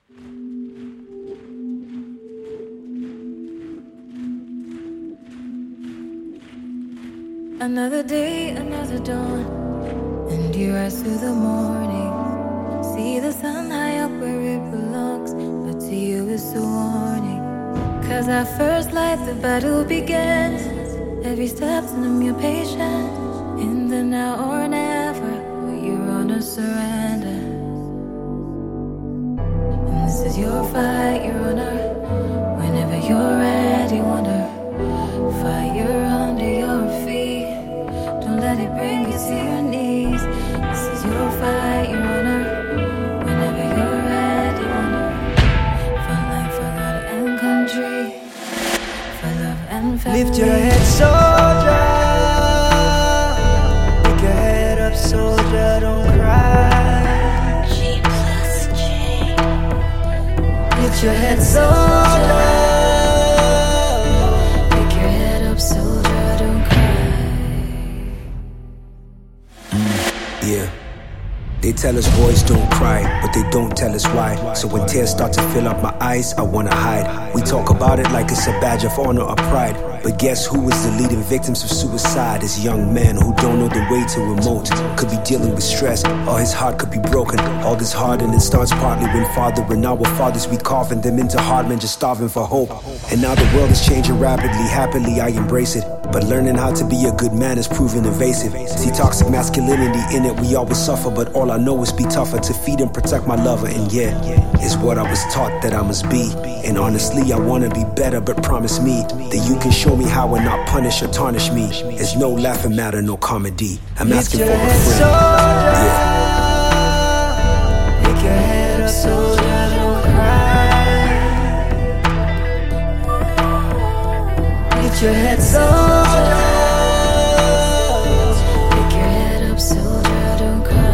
Another day, another dawn, and you rise through the morning. See the sun high up where it belongs, but to you it's a warning. 'Cause at first light the battle begins. Every step's in your patient. In the now or never, you're on a surrender. And this is your fight, your honor. Whenever you're ready, wonder. Fire under your feet. Don't let it bring you to your knees. This is your fight, your honor. Whenever you're ready, wonder. Frontline for God and country. For love and family. Lift your head, soldier. Pick your head up, soldier. Don't cry. G+J. Lift your head, soldier. Pick your head up, soldier. Don't cry. Yeah. They tell us boys don't cry, but they don't tell us why. So when tears start to fill up my eyes, I wanna hide. We talk about it like it's a badge of honor or pride. But guess who is the leading victims of suicide? It's young men who don't know the way to remote. Could be dealing with stress, or his heart could be broken. All this hardening starts partly when fathering our fathers, we carving them into hard men just starving for hope. And now the world is changing rapidly, happily I embrace it. But learning how to be a good man is proving evasive. See toxic masculinity in it, we always suffer. But all I know is be tougher to feed and protect my lover. And yeah, it's what I was taught that I must be. And honestly, I wanna be better, but promise me that you can show me how and not punish or tarnish me. There's no laughing matter, no comedy. I'm asking for a friend. Yeah. Pick your head up, soldier. Don't cry. Lift your head, soldier. Pick your head up, soldier. Don't cry.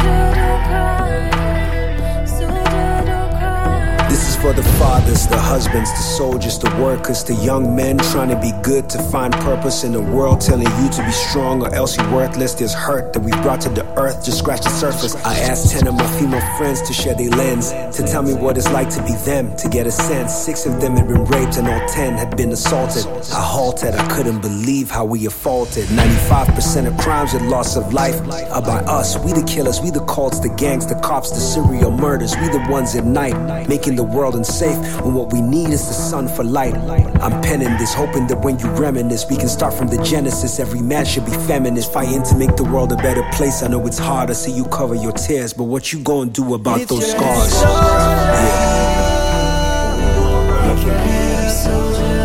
Soldier, don't cry. This is for the fathers, the husbands, the soldiers, the workers, the young men trying to be good, to find purpose in a world telling you to be strong or else you're worthless. There's hurt that we brought to the earth, just scratch the surface. I asked 10 of my female friends to share their lens, to tell me what it's like to be them, to get a sense. 6 of them had been raped and all 10 had been assaulted. I halted, I couldn't believe how we have faulted. 95% of crimes and loss of life are by us. We the killers, we the cults, the gangs, the cops, the serial murders. We the ones at night, making the world unsafe when what we need is the sun for light. I'm penning this, hoping that when you reminisce, we can start from the genesis. Every man should be feminist, fighting to make the world a better place. I know it's hard, I see you cover your tears, but what you gonna do about those scars? Yeah. Pick your head up, soldier.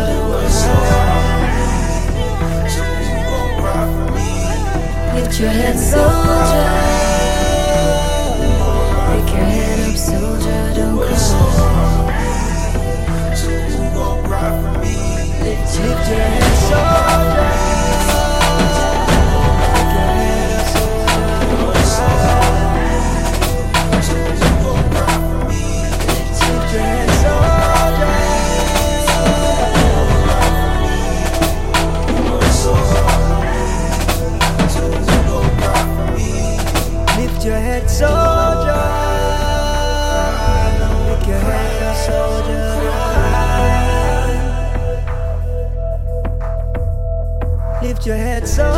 Lift your head, soldier. Pick your head up, soldier. Don't cry. Lift your head, soldier. Lift your head, soldier. Lift your head up, soldier. Lift your head, soldier.